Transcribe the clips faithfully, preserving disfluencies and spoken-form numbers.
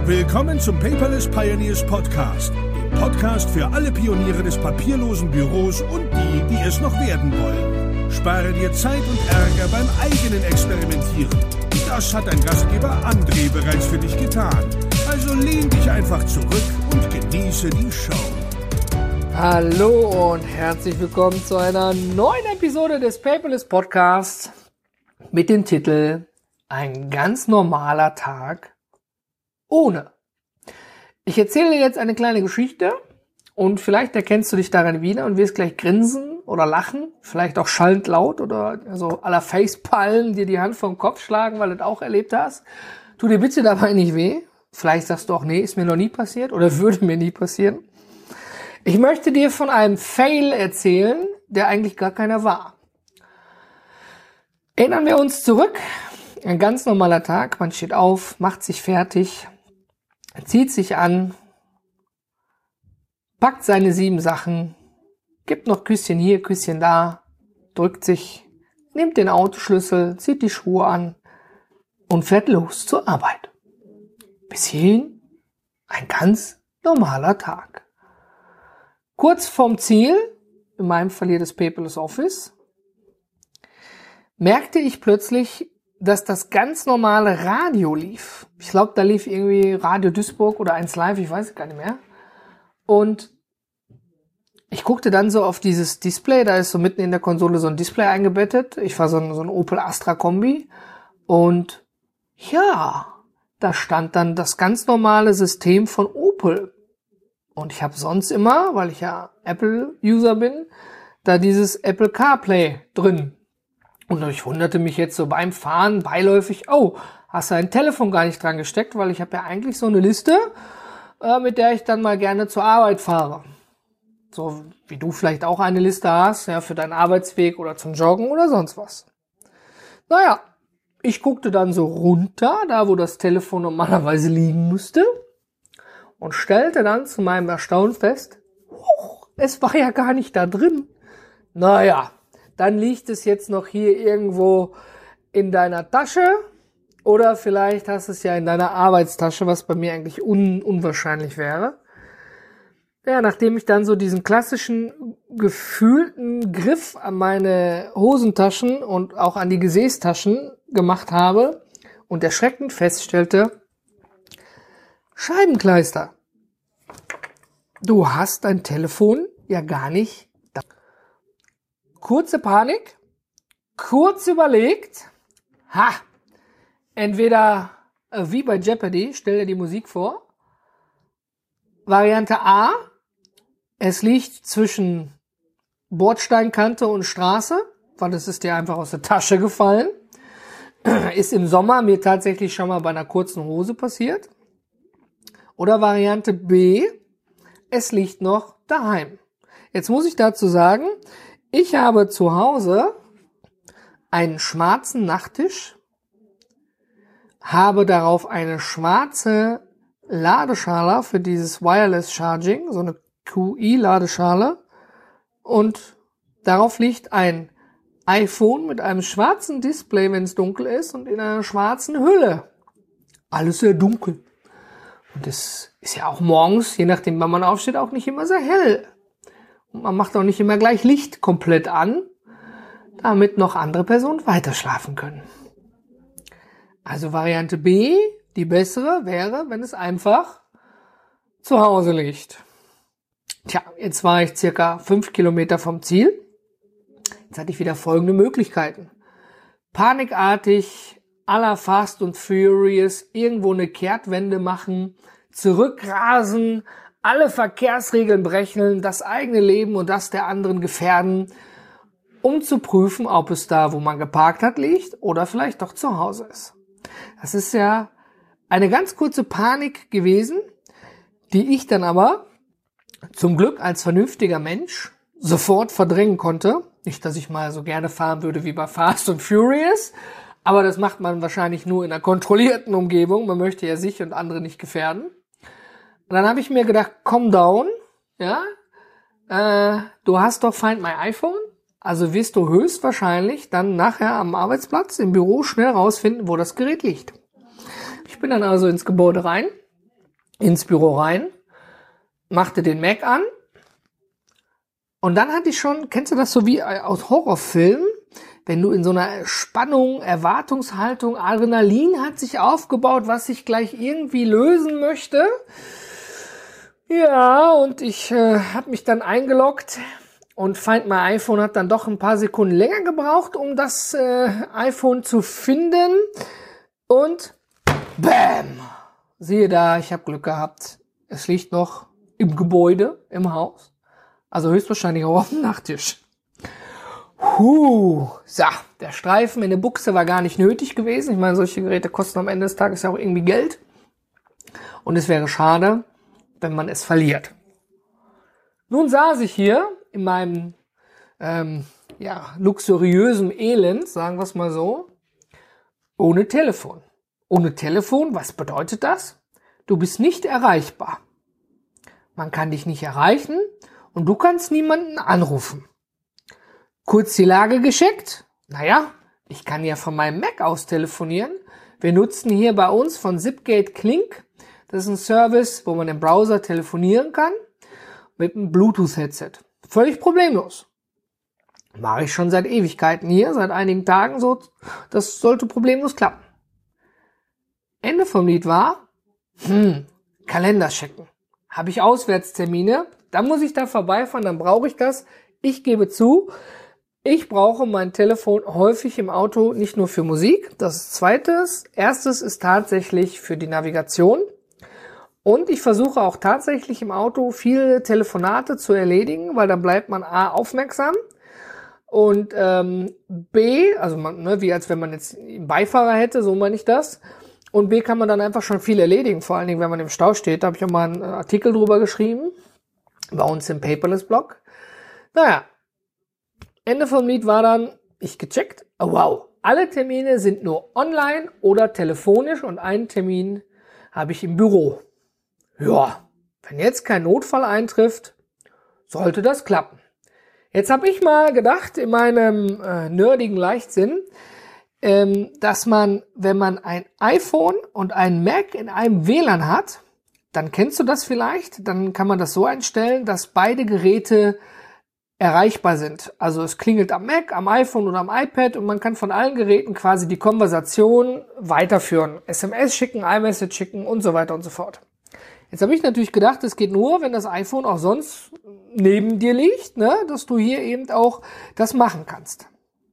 Willkommen zum Paperless Pioneers Podcast, dem Podcast für alle Pioniere des papierlosen Büros und die, die es noch werden wollen. Spare dir Zeit und Ärger beim eigenen Experimentieren. Das hat dein Gastgeber André bereits für dich getan. Also lehn dich einfach zurück und genieße die Show. Hallo und herzlich willkommen zu einer neuen Episode des Paperless Podcasts mit dem Titel Ein ganz normaler Tag ohne. Ich erzähle dir jetzt eine kleine Geschichte und vielleicht erkennst du dich daran wieder und wirst gleich grinsen oder lachen, vielleicht auch schallend laut oder so à la Facepalm dir die Hand vom Kopf schlagen, weil du das auch erlebt hast. Tu dir bitte dabei nicht weh. Vielleicht sagst du auch, nee, ist mir noch nie passiert oder würde mir nie passieren. Ich möchte dir von einem Fail erzählen, der eigentlich gar keiner war. Erinnern wir uns zurück. Ein ganz normaler Tag. Man steht auf, macht sich fertig, zieht sich an, packt seine sieben Sachen, gibt noch Küsschen hier, Küsschen da, drückt sich, nimmt den Autoschlüssel, zieht die Schuhe an und fährt los zur Arbeit. Bis hierhin ein ganz normaler Tag. Kurz vorm Ziel, in meinem Fall hier das Paperless Office, merkte ich plötzlich, dass das ganz normale Radio lief. Ich glaube, da lief irgendwie Radio Duisburg oder eins Live, ich weiß es gar nicht mehr. Und ich guckte dann so auf dieses Display, da ist so mitten in der Konsole so ein Display eingebettet. Ich war so ein, so ein Opel Astra Kombi. Und ja, da stand dann das ganz normale System von Opel. Und ich habe sonst immer, weil ich ja Apple-User bin, da dieses Apple CarPlay drin. Und ich wunderte mich jetzt so beim Fahren beiläufig, oh, hast du ein Telefon gar nicht dran gesteckt, weil ich habe ja eigentlich so eine Liste, äh, mit der ich dann mal gerne zur Arbeit fahre. So wie du vielleicht auch eine Liste hast, ja, für deinen Arbeitsweg oder zum Joggen oder sonst was. Naja, ich guckte dann so runter, da wo das Telefon normalerweise liegen müsste, und stellte dann zu meinem Erstaunen fest, huch, es war ja gar nicht da drin. Naja, dann liegt es jetzt noch hier irgendwo in deiner Tasche oder vielleicht hast du es ja in deiner Arbeitstasche, was bei mir eigentlich un- unwahrscheinlich wäre. Ja, nachdem ich dann so diesen klassischen gefühlten Griff an meine Hosentaschen und auch an die Gesäßtaschen gemacht habe und erschreckend feststellte, Scheibenkleister, du hast dein Telefon ja gar nicht da. Kurze Panik, kurz überlegt, ha, entweder äh, wie bei Jeopardy, stell dir die Musik vor, Variante A, es liegt zwischen Bordsteinkante und Straße, weil es ist dir einfach aus der Tasche gefallen, ist im Sommer mir tatsächlich schon mal bei einer kurzen Hose passiert, oder Variante B, es liegt noch daheim. Jetzt muss ich dazu sagen, ich habe zu Hause einen schwarzen Nachttisch, habe darauf eine schwarze Ladeschale für dieses Wireless Charging, so eine Q I-Ladeschale, und darauf liegt ein iPhone mit einem schwarzen Display, wenn es dunkel ist, und in einer schwarzen Hülle. Alles sehr dunkel. Und es ist ja auch morgens, je nachdem wann man aufsteht, auch nicht immer sehr hell. Und man macht auch nicht immer gleich Licht komplett an, damit noch andere Personen weiter schlafen können. Also Variante B, die bessere, wäre, wenn es einfach zu Hause liegt. Tja, jetzt war ich circa fünf Kilometer vom Ziel. Jetzt hatte ich wieder folgende Möglichkeiten. Panikartig, à la Fast and Furious, irgendwo eine Kehrtwende machen, zurückrasen, alle Verkehrsregeln brechen, das eigene Leben und das der anderen gefährden, um zu prüfen, ob es da, wo man geparkt hat, liegt oder vielleicht doch zu Hause ist. Das ist ja eine ganz kurze Panik gewesen, die ich dann aber zum Glück als vernünftiger Mensch sofort verdrängen konnte. Nicht, dass ich mal so gerne fahren würde wie bei Fast and Furious, aber das macht man wahrscheinlich nur in einer kontrollierten Umgebung. Man möchte ja sich und andere nicht gefährden. Und dann habe ich mir gedacht, calm down, ja, äh, du hast doch Find My iPhone, also wirst du höchstwahrscheinlich dann nachher am Arbeitsplatz im Büro schnell rausfinden, wo das Gerät liegt. Ich bin dann also ins Gebäude rein, ins Büro rein, machte den Mac an und dann hatte ich schon, kennst du das so wie aus Horrorfilmen, wenn du in so einer Spannung, Erwartungshaltung, Adrenalin hat sich aufgebaut, was ich gleich irgendwie lösen möchte. Ja, und ich äh, habe mich dann eingeloggt und Find My iPhone hat dann doch ein paar Sekunden länger gebraucht, um das äh, iPhone zu finden. Und bam! Siehe da, ich habe Glück gehabt. Es liegt noch im Gebäude, im Haus. Also höchstwahrscheinlich auch auf dem Nachttisch. Huh, so, der Streifen in der Buchse war gar nicht nötig gewesen. Ich meine, solche Geräte kosten am Ende des Tages ja auch irgendwie Geld. Und es wäre schade, wenn man es verliert. Nun saß ich hier in meinem ähm, ja, luxuriösen Elend, sagen wir es mal so, ohne Telefon. Ohne Telefon, was bedeutet das? Du bist nicht erreichbar. Man kann dich nicht erreichen und du kannst niemanden anrufen. Kurz die Lage gecheckt. Naja, ich kann ja von meinem Mac aus telefonieren. Wir nutzen hier bei uns von Zipgate Klink. Das ist ein Service, wo man im Browser telefonieren kann mit einem Bluetooth-Headset. Völlig problemlos. Mache ich schon seit Ewigkeiten hier, seit einigen Tagen so. Das sollte problemlos klappen. Ende vom Lied war, hm, Kalender checken. Habe ich Auswärtstermine, dann muss ich da vorbeifahren, dann brauche ich das. Ich gebe zu, ich brauche mein Telefon häufig im Auto, nicht nur für Musik. Das ist zweites. Erstes ist tatsächlich für die Navigation. Und ich versuche auch tatsächlich im Auto viele Telefonate zu erledigen, weil dann bleibt man A, aufmerksam und ähm, B, also man, ne, wie als wenn man jetzt einen Beifahrer hätte, so meine ich das. Und B, kann man dann einfach schon viel erledigen, vor allen Dingen, wenn man im Stau steht. Da habe ich auch mal einen Artikel drüber geschrieben, bei uns im Paperless-Blog. Naja, Ende vom Lied war dann, ich gecheckt, oh wow, alle Termine sind nur online oder telefonisch und einen Termin habe ich im Büro. Ja, wenn jetzt kein Notfall eintrifft, sollte das klappen. Jetzt habe ich mal gedacht, in meinem äh, nerdigen Leichtsinn, ähm, dass man, wenn man ein iPhone und ein Mac in einem W L A N hat, dann kennst du das vielleicht, dann kann man das so einstellen, dass beide Geräte erreichbar sind. Also es klingelt am Mac, am iPhone oder am iPad und man kann von allen Geräten quasi die Konversation weiterführen. S M S schicken, iMessage schicken und so weiter und so fort. Jetzt habe ich natürlich gedacht, es geht nur, wenn das iPhone auch sonst neben dir liegt, ne, dass du hier eben auch das machen kannst.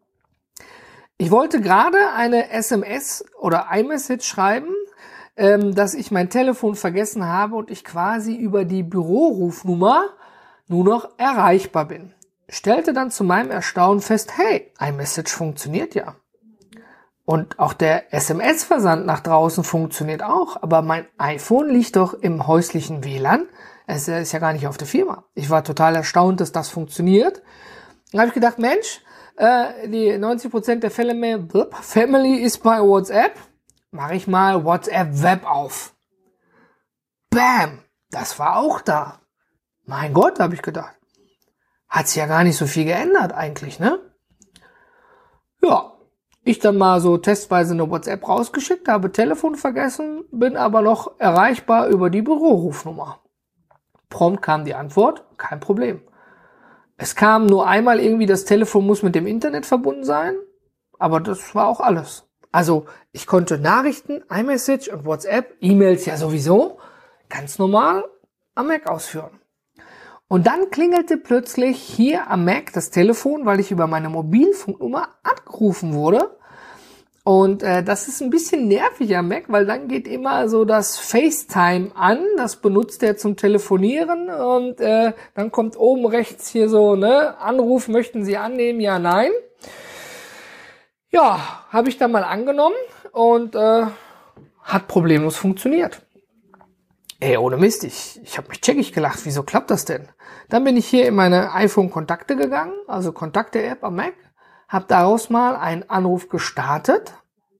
Ich wollte gerade eine S M S oder iMessage schreiben, ähm, dass ich mein Telefon vergessen habe und ich quasi über die Bürorufnummer nur noch erreichbar bin. Stellte dann zu meinem Erstaunen fest, hey, iMessage funktioniert ja. Und auch der S M S-Versand nach draußen funktioniert auch, aber mein iPhone liegt doch im häuslichen W L A N. Es ist ja gar nicht auf der Firma. Ich war total erstaunt, dass das funktioniert. Dann habe ich gedacht, Mensch, äh, die neunzig Prozent der Fälle mehr, blub, Family ist bei WhatsApp. Mache ich mal WhatsApp Web auf. Bam, das war auch da. Mein Gott, habe ich gedacht. Hat sich ja gar nicht so viel geändert eigentlich, ne? Ja. Ich dann mal so testweise eine WhatsApp rausgeschickt, habe Telefon vergessen, bin aber noch erreichbar über die Bürorufnummer. Prompt kam die Antwort, kein Problem. Es kam nur einmal irgendwie, das Telefon muss mit dem Internet verbunden sein, aber das war auch alles. Also ich konnte Nachrichten, iMessage und WhatsApp, E-Mails ja sowieso, ganz normal am Mac ausführen. Und dann klingelte plötzlich hier am Mac das Telefon, weil ich über meine Mobilfunknummer angerufen wurde. Und äh, das ist ein bisschen nervig am Mac, weil dann geht immer so das FaceTime an. Das benutzt er zum Telefonieren. Und äh, dann kommt oben rechts hier so, ne, Anruf, möchten Sie annehmen? Ja, nein. Ja, habe ich dann mal angenommen und äh, hat problemlos funktioniert. Ey, ohne Mist, ich, ich habe mich checkig gelacht. Wieso klappt das denn? Dann bin ich hier in meine iPhone-Kontakte gegangen, also Kontakte-App am Mac, habe daraus mal einen Anruf gestartet.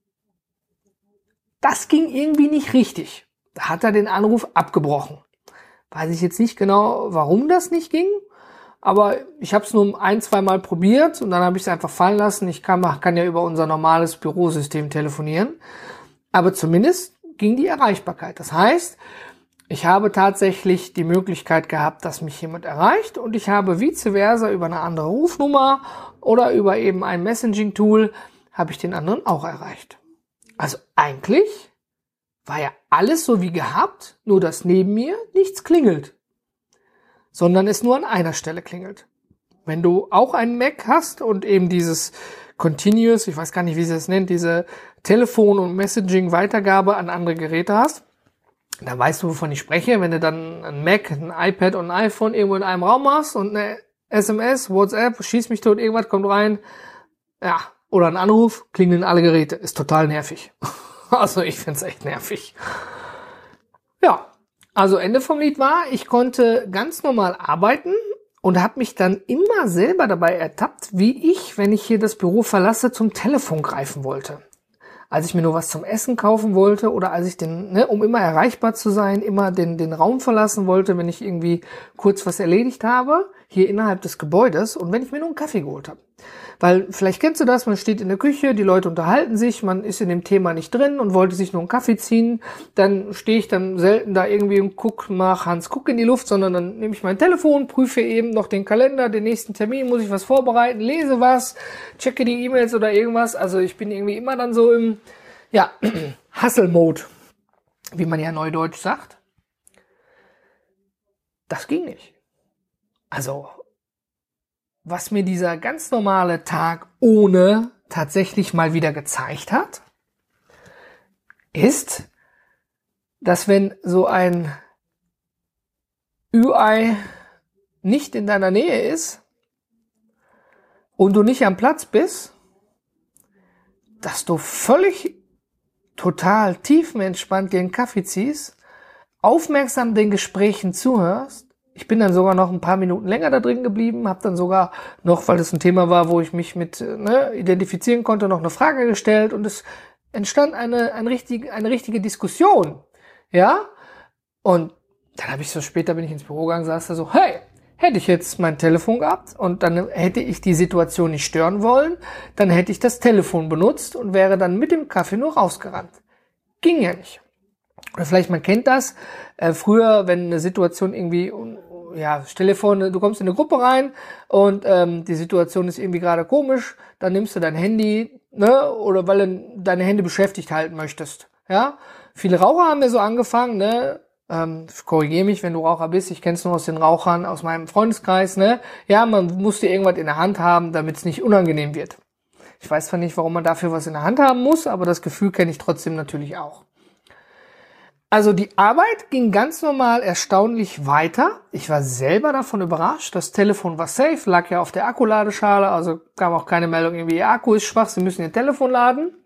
Das ging irgendwie nicht richtig. Da hat er den Anruf abgebrochen. Weiß ich jetzt nicht genau, warum das nicht ging, aber ich habe es nur ein, zwei Mal probiert und dann habe ich es einfach fallen lassen. Ich kann, kann ja über unser normales Bürosystem telefonieren, aber zumindest ging die Erreichbarkeit. Das heißt, ich habe tatsächlich die Möglichkeit gehabt, dass mich jemand erreicht und ich habe vice versa über eine andere Rufnummer oder über eben ein Messaging-Tool habe ich den anderen auch erreicht. Also eigentlich war ja alles so wie gehabt, nur dass neben mir nichts klingelt, sondern es nur an einer Stelle klingelt. Wenn du auch einen Mac hast und eben dieses Continuous, ich weiß gar nicht, wie sie das nennt, diese Telefon- und Messaging-Weitergabe an andere Geräte hast, dann weißt du, wovon ich spreche. Wenn du dann ein Mac, ein iPad und ein iPhone irgendwo in einem Raum hast und eine S M S, WhatsApp, schieß mich tot, irgendwas kommt rein, ja, oder ein Anruf, klingeln alle Geräte. Ist total nervig. Also ich find's echt nervig. Ja, also Ende vom Lied war, ich konnte ganz normal arbeiten und habe mich dann immer selber dabei ertappt, wie ich, wenn ich hier das Büro verlasse, zum Telefon greifen wollte. Als ich mir nur was zum Essen kaufen wollte oder als ich den, ne, um immer erreichbar zu sein, immer den, den Raum verlassen wollte, wenn ich irgendwie kurz was erledigt habe, hier innerhalb des Gebäudes und wenn ich mir nur einen Kaffee geholt habe. Weil vielleicht kennst du das, man steht in der Küche, die Leute unterhalten sich, man ist in dem Thema nicht drin und wollte sich nur einen Kaffee ziehen, dann stehe ich dann selten da irgendwie und guck, mach Hans Guck in die Luft, sondern dann nehme ich mein Telefon, prüfe eben noch den Kalender, den nächsten Termin, muss ich was vorbereiten, lese was, checke die E-Mails oder irgendwas. Also ich bin irgendwie immer dann so im, ja, Hustle-Mode, wie man ja neudeutsch sagt. Das ging nicht. Also was mir dieser ganz normale Tag ohne tatsächlich mal wieder gezeigt hat, ist, dass wenn so ein Ü Ei nicht in deiner Nähe ist und du nicht am Platz bist, dass du völlig total tiefenentspannt dir einen Kaffee ziehst, aufmerksam den Gesprächen zuhörst. Ich bin dann sogar noch ein paar Minuten länger da drin geblieben, habe dann sogar noch, weil das ein Thema war, wo ich mich mit ne, identifizieren konnte, noch eine Frage gestellt und es entstand eine, eine, richtige, eine richtige Diskussion. Ja? Und dann habe ich so später, bin ich ins Büro gegangen, saß da so, hey, hätte ich jetzt mein Telefon gehabt und dann hätte ich die Situation nicht stören wollen, dann hätte ich das Telefon benutzt und wäre dann mit dem Kaffee nur rausgerannt. Ging ja nicht. Oder vielleicht man kennt das, äh, früher, wenn eine Situation irgendwie, ja, stell dir vor, du kommst in eine Gruppe rein und ähm, die Situation ist irgendwie gerade komisch, dann nimmst du dein Handy, ne, oder weil du deine Hände beschäftigt halten möchtest, ja. Viele Raucher haben ja so angefangen, ne, ähm, korrigiere mich, wenn du Raucher bist, ich kenne es nur aus den Rauchern, aus meinem Freundeskreis, ne, ja, man musste irgendwas in der Hand haben, damit es nicht unangenehm wird. Ich weiß zwar nicht, warum man dafür was in der Hand haben muss, aber das Gefühl kenne ich trotzdem natürlich auch. Also die Arbeit ging ganz normal erstaunlich weiter. Ich war selber davon überrascht. Das Telefon war safe, lag ja auf der Akkuladeschale, also kam auch keine Meldung, irgendwie Ihr Akku ist schwach, Sie müssen Ihr Telefon laden.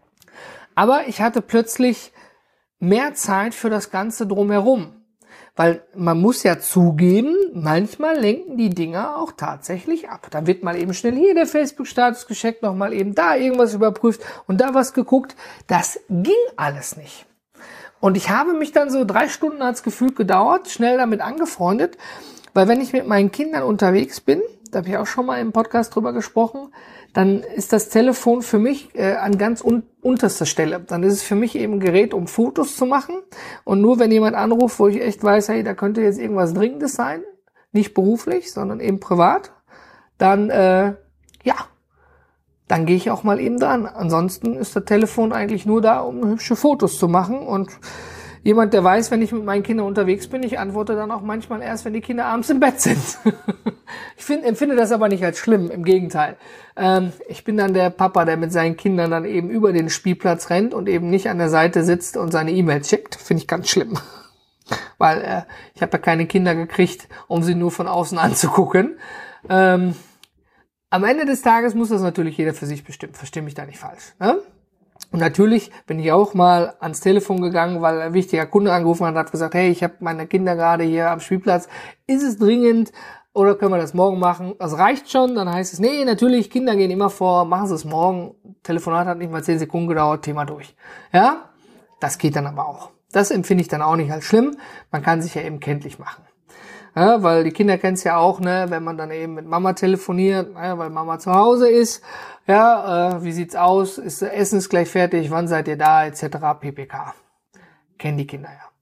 Aber ich hatte plötzlich mehr Zeit für das Ganze drumherum. Weil man muss ja zugeben, manchmal lenken die Dinger auch tatsächlich ab. Da wird mal eben schnell hier der Facebook-Status gecheckt, noch mal eben da irgendwas überprüft und da was geguckt. Das ging alles nicht. Und ich habe mich dann so drei Stunden hat's gefühlt gedauert, schnell damit angefreundet, weil wenn ich mit meinen Kindern unterwegs bin, da habe ich auch schon mal im Podcast drüber gesprochen, dann ist das Telefon für mich äh, an ganz un- unterster Stelle. Dann ist es für mich eben ein Gerät, um Fotos zu machen. Und nur wenn jemand anruft, wo ich echt weiß, hey, da könnte jetzt irgendwas Dringendes sein, nicht beruflich, sondern eben privat, dann, äh, ja, dann gehe ich auch mal eben dran. Ansonsten ist das Telefon eigentlich nur da, um hübsche Fotos zu machen. Und jemand, der weiß, wenn ich mit meinen Kindern unterwegs bin, ich antworte dann auch manchmal erst, wenn die Kinder abends im Bett sind. Ich find, empfinde das aber nicht als schlimm, im Gegenteil. Ähm, ich bin dann der Papa, der mit seinen Kindern dann eben über den Spielplatz rennt und eben nicht an der Seite sitzt und seine E-Mails checkt. Finde ich ganz schlimm. Weil äh, ich habe ja keine Kinder gekriegt, um sie nur von außen anzugucken. Ähm, Am Ende des Tages muss das natürlich jeder für sich bestimmen. Versteh mich da nicht falsch. Ne? Und natürlich bin ich auch mal ans Telefon gegangen, weil ein wichtiger Kunde angerufen hat und hat gesagt, hey, ich habe meine Kinder gerade hier am Spielplatz. Ist es dringend oder können wir das morgen machen? Das reicht schon. Dann heißt es, nee, natürlich, Kinder gehen immer vor, machen Sie es morgen. Telefonat hat nicht mal zehn Sekunden gedauert, Thema durch. Ja, das geht dann aber auch. Das empfinde ich dann auch nicht als schlimm. Man kann sich ja eben kenntlich machen. Ja, weil die Kinder kennen es ja auch, ne, wenn man dann eben mit Mama telefoniert, ja, weil Mama zu Hause ist, ja, äh, wie sieht's aus, ist Essen ist gleich fertig, wann seid ihr da, et cetera ppk. Kennen die Kinder ja.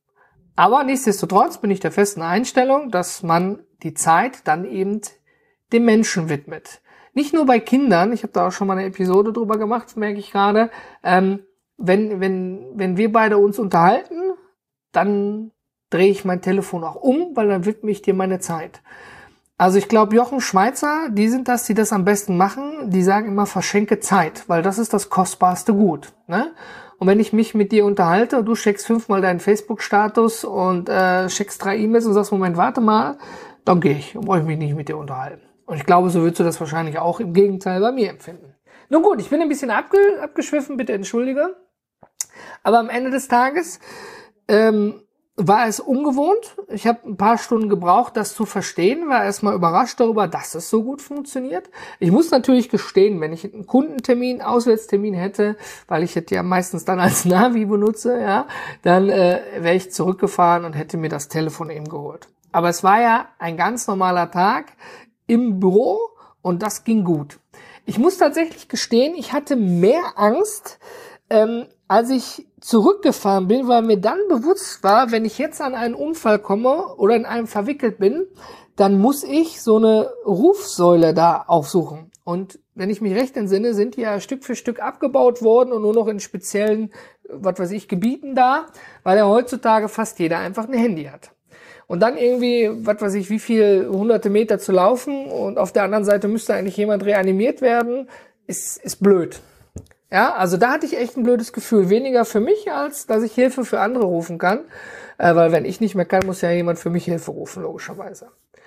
Aber nichtsdestotrotz bin ich der festen Einstellung, dass man die Zeit dann eben dem Menschen widmet. Nicht nur bei Kindern, ich habe da auch schon mal eine Episode drüber gemacht, merke ich gerade, ähm, wenn, wenn, wenn wir beide uns unterhalten, dann drehe ich mein Telefon auch um, weil dann widme ich dir meine Zeit. Also ich glaube, Jochen Schweizer, die sind das, die das am besten machen, die sagen immer, verschenke Zeit, weil das ist das kostbarste Gut, ne? Und wenn ich mich mit dir unterhalte und du checkst fünfmal deinen Facebook-Status und äh, checkst drei E-Mails und sagst, Moment, warte mal, dann gehe ich, dann brauche ich mich nicht mit dir unterhalten. Und ich glaube, so würdest du das wahrscheinlich auch im Gegenteil bei mir empfinden. Nun gut, ich bin ein bisschen abge abgeschwiffen, bitte entschuldige. Aber am Ende des Tages ähm, war es ungewohnt. Ich habe ein paar Stunden gebraucht, das zu verstehen, war erstmal überrascht darüber, dass es so gut funktioniert. Ich muss natürlich gestehen, wenn ich einen Kundentermin, Auswärtstermin hätte, weil ich es ja meistens dann als Navi benutze, ja, dann äh, wäre ich zurückgefahren und hätte mir das Telefon eben geholt. Aber es war ja ein ganz normaler Tag im Büro und das ging gut. Ich muss tatsächlich gestehen, ich hatte mehr Angst, ähm, als ich zurückgefahren bin, weil mir dann bewusst war, wenn ich jetzt an einen Unfall komme oder in einem verwickelt bin, dann muss ich so eine Rufsäule da aufsuchen. Und wenn ich mich recht entsinne, sind die ja Stück für Stück abgebaut worden und nur noch in speziellen, was weiß ich, Gebieten da, weil ja heutzutage fast jeder einfach ein Handy hat. Und dann irgendwie, was weiß ich, wie viel hunderte Meter zu laufen und auf der anderen Seite müsste eigentlich jemand reanimiert werden, ist, ist blöd. Ja, also da hatte ich echt ein blödes Gefühl. Weniger für mich, als dass ich Hilfe für andere rufen kann. Äh, weil wenn ich nicht mehr kann, muss ja jemand für mich Hilfe rufen, logischerweise.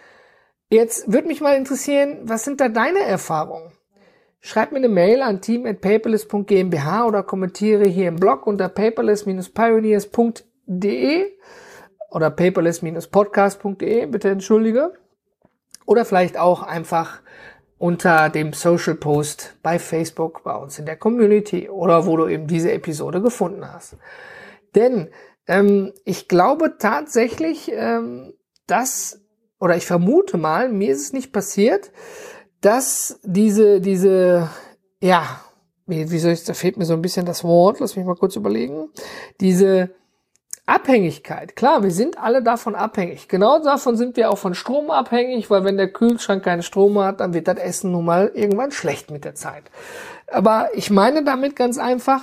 Jetzt würde mich mal interessieren, was sind da deine Erfahrungen? Schreib mir eine Mail an team at paperless punkt gmbh oder kommentiere hier im Blog unter paperless Bindestrich pioneers punkt de oder paperless Bindestrich podcast punkt de, bitte entschuldige. Oder vielleicht auch einfach unter dem Social Post bei Facebook bei uns in der Community oder wo du eben diese Episode gefunden hast. Denn ähm, ich glaube tatsächlich, ähm, dass, oder ich vermute mal, mir ist es nicht passiert, dass diese, diese, ja, wie, wie soll ich, da fehlt mir so ein bisschen das Wort, lass mich mal kurz überlegen, diese Abhängigkeit. Klar, wir sind alle davon abhängig. Genau davon sind wir auch von Strom abhängig, weil wenn der Kühlschrank keinen Strom hat, dann wird das Essen nun mal irgendwann schlecht mit der Zeit. Aber ich meine damit ganz einfach,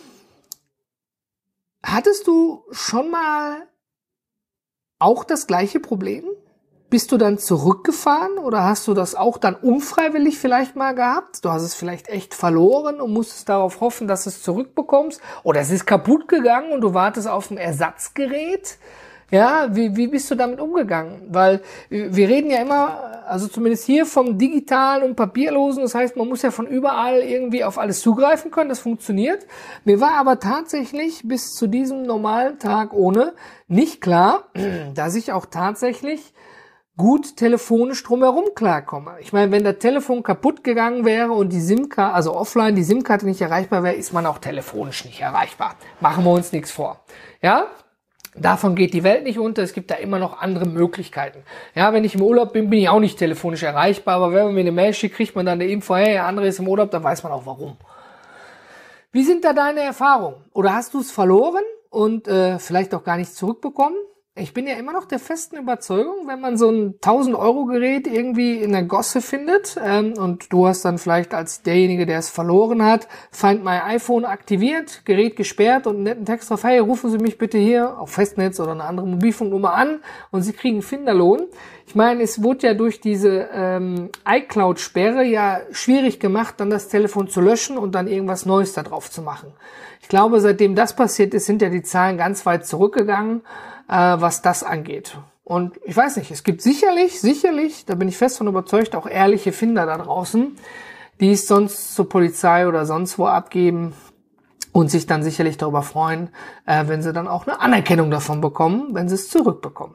hattest du schon mal auch das gleiche Problem? Bist du dann zurückgefahren oder hast du das auch dann unfreiwillig vielleicht mal gehabt? Du hast es vielleicht echt verloren und musstest darauf hoffen, dass du es zurückbekommst. Oder es ist kaputt gegangen und du wartest auf ein Ersatzgerät. Ja, wie, wie bist du damit umgegangen? Weil wir reden ja immer, also zumindest hier vom Digitalen und Papierlosen. Das heißt, man muss ja von überall irgendwie auf alles zugreifen können. Das funktioniert. Mir war aber tatsächlich bis zu diesem normalen Tag ohne nicht klar, dass ich auch tatsächlich gut telefonisch drumherum klarkomme. Ich meine, wenn das Telefon kaputt gegangen wäre und die SIM-Karte, also offline, die SIM-Karte nicht erreichbar wäre, ist man auch telefonisch nicht erreichbar. Machen wir uns nichts vor. Ja? Davon geht die Welt nicht unter. Es gibt da immer noch andere Möglichkeiten. Ja, wenn ich im Urlaub bin, bin ich auch nicht telefonisch erreichbar. Aber wenn man mir eine Mail schickt, kriegt man dann eine Info, hey, der andere ist im Urlaub, dann weiß man auch warum. Wie sind da deine Erfahrungen? Oder hast du es verloren und äh, vielleicht auch gar nicht zurückbekommen? Ich bin ja immer noch der festen Überzeugung, wenn man so ein tausend Euro Gerät irgendwie in der Gosse findet ähm, und du hast dann vielleicht als derjenige, der es verloren hat, Find My iPhone aktiviert, Gerät gesperrt und einen netten Text drauf, hey, rufen Sie mich bitte hier auf Festnetz oder eine andere Mobilfunknummer an und Sie kriegen Finderlohn. Ich meine, es wurde ja durch diese ähm, iCloud-Sperre ja schwierig gemacht, dann das Telefon zu löschen und dann irgendwas Neues da drauf zu machen. Ich glaube, seitdem das passiert ist, sind ja die Zahlen ganz weit zurückgegangen, was das angeht. Und ich weiß nicht, es gibt sicherlich, sicherlich, da bin ich fest von überzeugt, auch ehrliche Finder da draußen, die es sonst zur Polizei oder sonst wo abgeben und sich dann sicherlich darüber freuen, äh, wenn sie dann auch eine Anerkennung davon bekommen, wenn sie es zurückbekommen.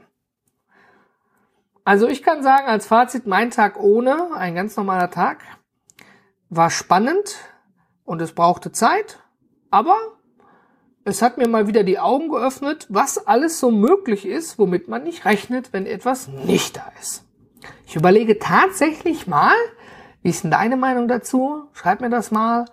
Also ich kann sagen, als Fazit, mein Tag ohne, ein ganz normaler Tag, war spannend und es brauchte Zeit, aber es hat mir mal wieder die Augen geöffnet, was alles so möglich ist, womit man nicht rechnet, wenn etwas nicht da ist. Ich überlege tatsächlich mal, wie ist denn deine Meinung dazu? Schreib mir das mal,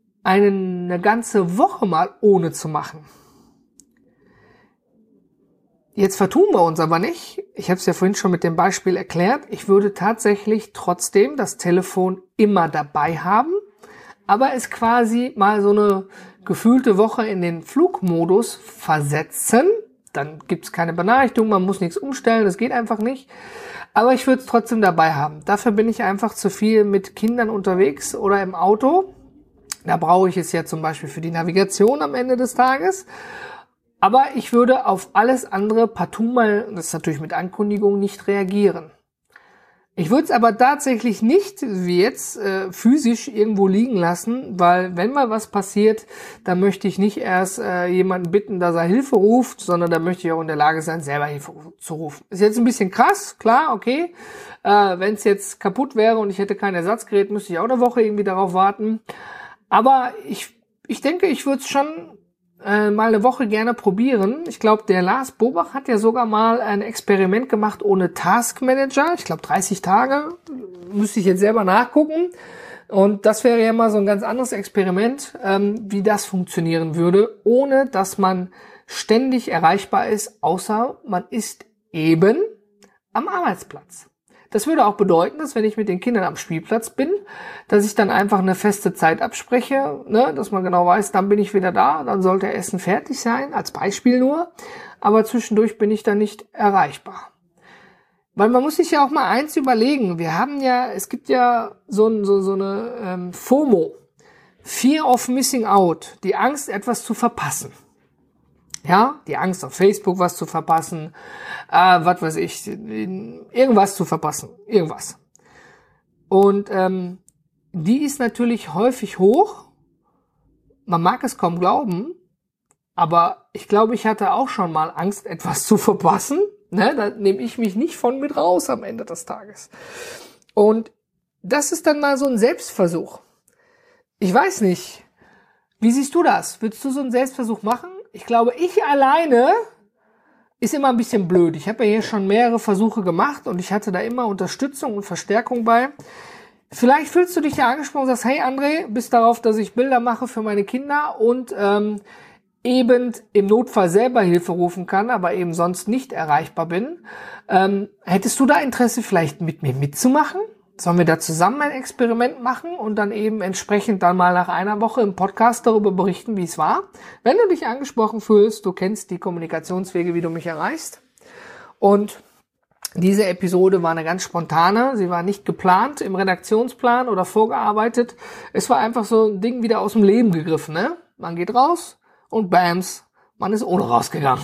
eine, eine ganze Woche mal ohne zu machen. Jetzt vertun wir uns aber nicht. Ich habe es ja vorhin schon mit dem Beispiel erklärt. Ich würde tatsächlich trotzdem das Telefon immer dabei haben, aber es quasi mal so eine gefühlte Woche in den Flugmodus versetzen. Dann gibt's keine Benachrichtigung, man muss nichts umstellen, das geht einfach nicht. Aber ich würde es trotzdem dabei haben. Dafür bin ich einfach zu viel mit Kindern unterwegs oder im Auto. Da brauche ich es ja zum Beispiel für die Navigation am Ende des Tages. Aber ich würde auf alles andere partout mal, das ist natürlich mit Ankündigung, nicht reagieren. Ich würde es aber tatsächlich nicht, wie jetzt, äh, physisch irgendwo liegen lassen, weil wenn mal was passiert, dann möchte ich nicht erst äh, jemanden bitten, dass er Hilfe ruft, sondern da möchte ich auch in der Lage sein, selber Hilfe zu rufen. Ist jetzt ein bisschen krass, klar, okay. Äh, wenn es jetzt kaputt wäre und ich hätte kein Ersatzgerät, müsste ich auch eine Woche irgendwie darauf warten. Aber ich, ich denke, ich würde es schon äh, mal eine Woche gerne probieren. Ich glaube, der Lars Bobach hat ja sogar mal ein Experiment gemacht ohne Task Manager. Ich glaube, dreißig Tage. Müsste ich jetzt selber nachgucken. Und das wäre ja mal so ein ganz anderes Experiment, ähm, wie das funktionieren würde, ohne dass man ständig erreichbar ist, außer man ist eben am Arbeitsplatz. Das würde auch bedeuten, dass wenn ich mit den Kindern am Spielplatz bin, dass ich dann einfach eine feste Zeit abspreche, ne, dass man genau weiß, dann bin ich wieder da, dann sollte Essen fertig sein, als Beispiel nur, aber zwischendurch bin ich dann nicht erreichbar. Weil man muss sich ja auch mal eins überlegen, wir haben ja, es gibt ja so, so, so eine ähm, FOMO, Fear of Missing Out, die Angst, etwas zu verpassen. Ja, die Angst auf Facebook was zu verpassen, äh, was weiß ich, irgendwas zu verpassen, irgendwas. Und ähm, die ist natürlich häufig hoch. Man mag es kaum glauben, aber ich glaube, ich hatte auch schon mal Angst, etwas zu verpassen. Ne, da nehme ich mich nicht von mit raus am Ende des Tages. Und das ist dann mal so ein Selbstversuch. Ich weiß nicht, wie siehst du das? Würdest du so einen Selbstversuch machen? Ich glaube, ich alleine ist immer ein bisschen blöd. Ich habe ja hier schon mehrere Versuche gemacht und ich hatte da immer Unterstützung und Verstärkung bei. Vielleicht fühlst du dich ja angesprochen und sagst, hey André, bis darauf, dass ich Bilder mache für meine Kinder und ähm, eben im Notfall selber Hilfe rufen kann, aber eben sonst nicht erreichbar bin. Ähm, hättest du da Interesse, vielleicht mit mir mitzumachen? Sollen wir da zusammen ein Experiment machen und dann eben entsprechend dann mal nach einer Woche im Podcast darüber berichten, wie es war? Wenn du dich angesprochen fühlst, du kennst die Kommunikationswege, wie du mich erreichst. Und diese Episode war eine ganz spontane, sie war nicht geplant im Redaktionsplan oder vorgearbeitet. Es war einfach so ein Ding wieder aus dem Leben gegriffen, ne? Man geht raus und bams, man ist ohne rausgegangen.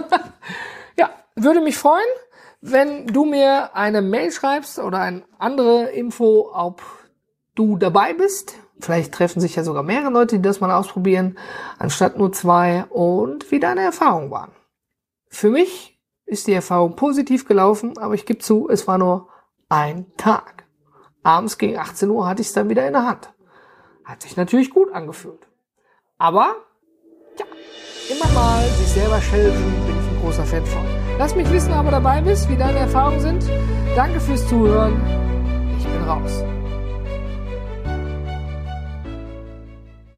Ja, würde mich freuen, wenn du mir eine Mail schreibst oder eine andere Info, ob du dabei bist. Vielleicht treffen sich ja sogar mehrere Leute, die das mal ausprobieren, anstatt nur zwei, und wie deine Erfahrungen waren. Für mich ist die Erfahrung positiv gelaufen, aber ich gebe zu, es war nur ein Tag. Abends gegen achtzehn Uhr hatte ich es dann wieder in der Hand. Hat sich natürlich gut angefühlt. Aber, ja, immer mal sich selber challengen, bin ich ein großer Fan von. Lass mich wissen, ob du dabei bist, wie deine Erfahrungen sind. Danke fürs Zuhören. Ich bin raus.